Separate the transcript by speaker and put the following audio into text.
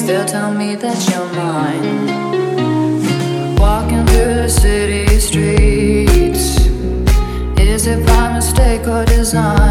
Speaker 1: Still tell me that you're mine. Walking through the city streets, is it by mistake or design?